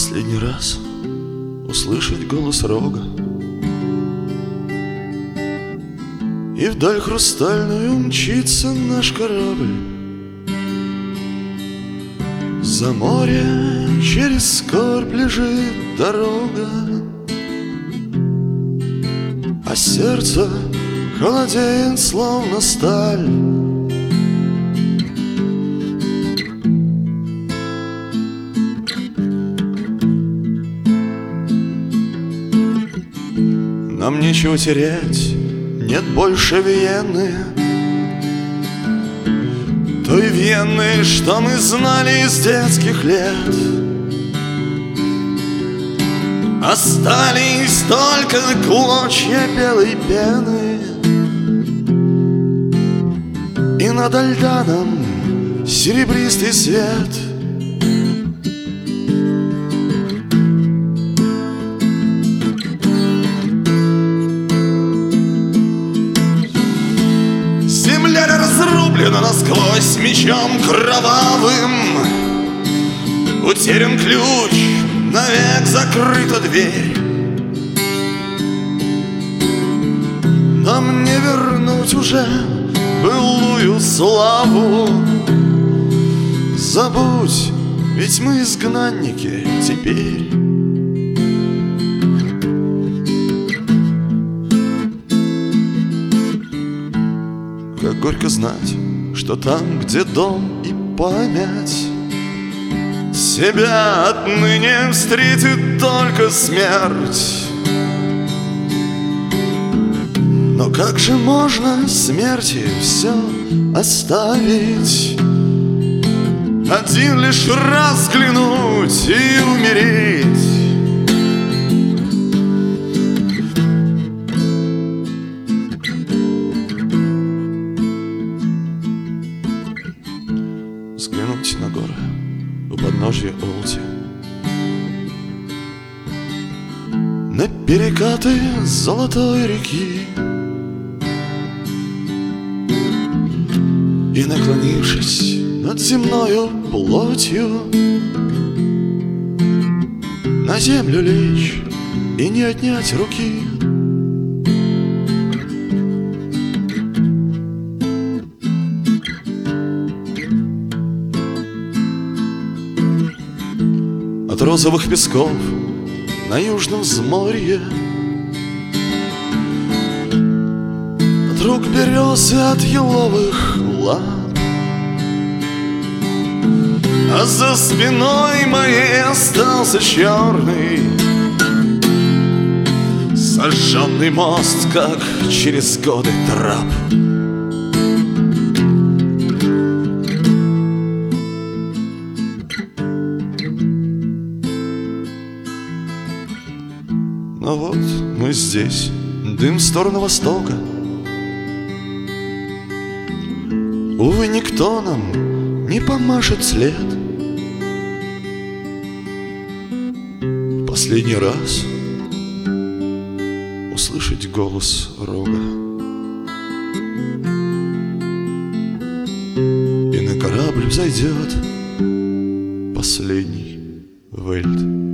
последний раз услышать голос рога и вдаль хрустальную мчится наш корабль. За море через скорбь лежит дорога, а сердце холодеет, словно сталь. Нам нечего терять, нет больше Вены, той Вены, что мы знали с детских лет. Остались только клочья белой пены, и над Альданом серебристый свет. Земля разрублена насквозь мечом кровавым, утерян ключ, навек закрыта дверь. Нам не вернуть уже былую славу. Забудь, ведь мы изгнанники теперь. Как горько знать, что там, где дом и память, себя отныне встретит только смерть. Но как же можно смерти все оставить, один лишь раз взглянуть и умереть? Взглянуть на горы у подножья Олти, на перекаты золотой реки, и, наклонившись над земною плотью, на землю лечь и не отнять руки. От розовых песков на южном взморье, от рук берез и от еловых лап, а за спиной моей остался черный сожженный мост, как через годы трап. Но вот мы здесь, дым в сторону востока. Увы, никто нам не помашет след. Последний раз услышать голос рога, и на корабль взойдет последний Вельт.